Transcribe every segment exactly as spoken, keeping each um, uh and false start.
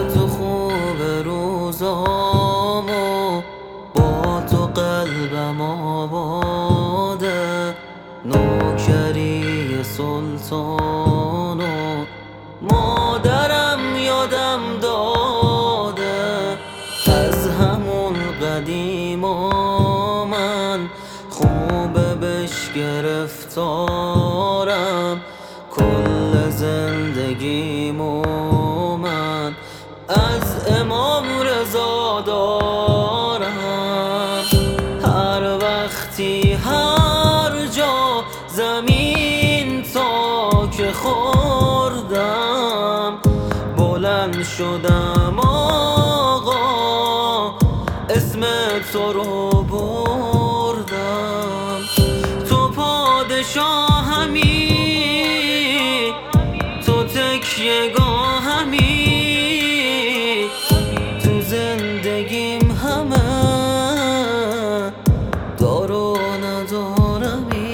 تو خوب روزامو با تو قلبم آباده، نوکری سلطانو مادرم یادم داده. از همون قدیما من خوبه بش گرفتارم، کل زندگیمو من از امام رضا دارم. هر وقتی هر جا زمین تا که خوردم، بلند شدم آقا اسم تو رو بردم. تو پادشاهمی، تو تکیه‌گاهمی، تو زندگیم همه دار و ندارمی.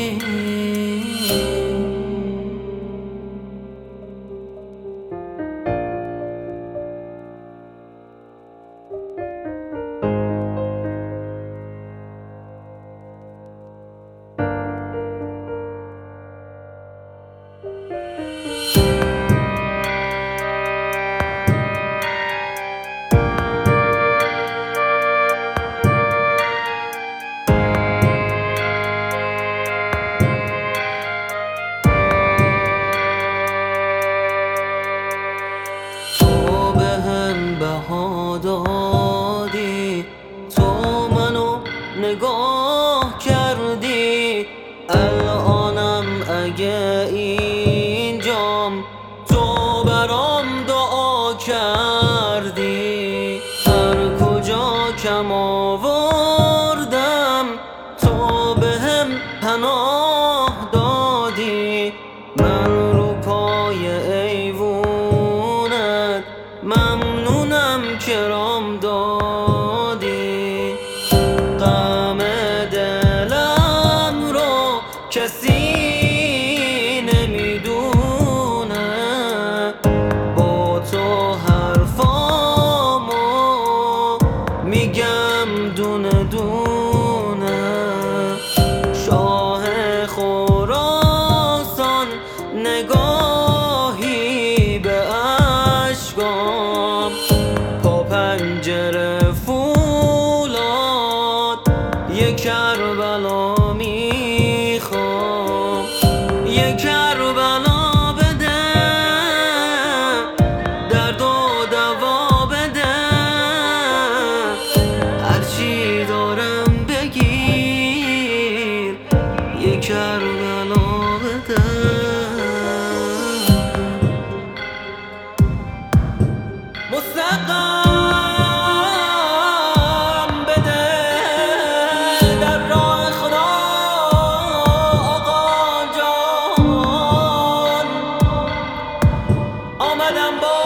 بها دادی، تو منو نگاه کردی، الانم اگه اینجام تو برام دعا کردی. هر کجا کم آوردم تو بهم پناه دادی. من رو پای ایوونت ممنونم کرام دادی. غم دلم رو کسی نمیدونه، با تو حرفامو میگم دونه دونه. شاه خراسان نگاهی به اشکام، پا پنجره فولاد یه کربلا میخوام. یه کربلا بده، درد و دوا بده، هرچی دارم بگیر یه کربلا بده. مستقام بده در راه خدا آقا جان، آمدم با